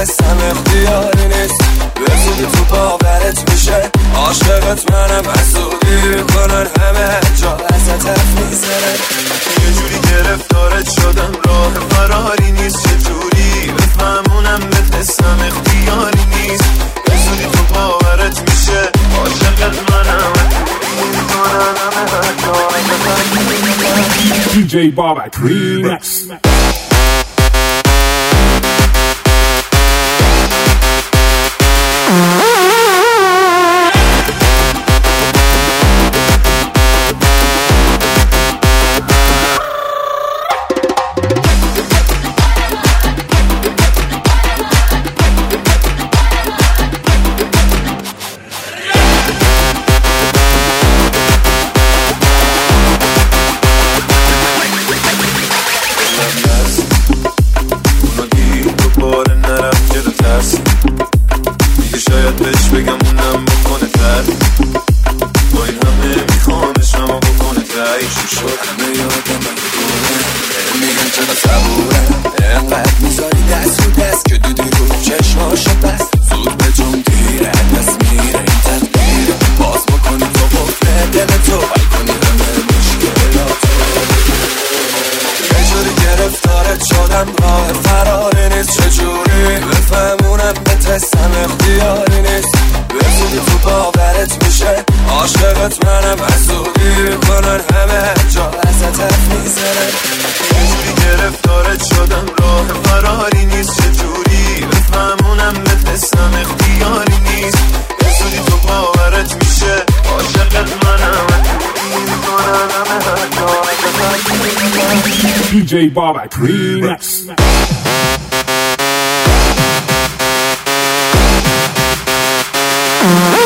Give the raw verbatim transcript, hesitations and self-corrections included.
بترسم اختیاری نیست، به زودی تو باورت میشه عاشقت منم، حسودی میکنن همه جا ازت حرف میزنن. یه جوری گرفتارت شدم راه فراری نیست، چه جوری بفهمونم بترسم اختیاری نیست، به زودی تو باورت میشه عاشقت منم، حسودی میکنن همه جا ازت حرف میزنن. دی جی Bobak Remix. شاید بهش بگم اونم بکنه تر، با این همه میخوامش اما بکنه تر. چی شد همه یادم بکنه، میگن چرا صبورم اینقدر میذاری دست رو دست که دیدی رو چشماشو بست، زود به جون دیره دست میره این تدبیره، باز بکنی تو بکنه دل تو بای کنی همه مشکلات. یه جوری گرفتارت شدم راه فراری نیست، چجوری بفهمونم بترسم اختیاری نیست، به زودی تو باورت میشه عاشقت منم، حسودی میکنن همه جا ازت حرف میزنن. یه جوری گرفتارت شدم راه فراری نیست، چجوری بفهمونم بترسم اختیاری نیست، به زودی تو باورت میشه عاشقت منم، حسودی میکنن همه جا ازت حرف میزنن. دی جی Bobak Remix. Mm-hmm.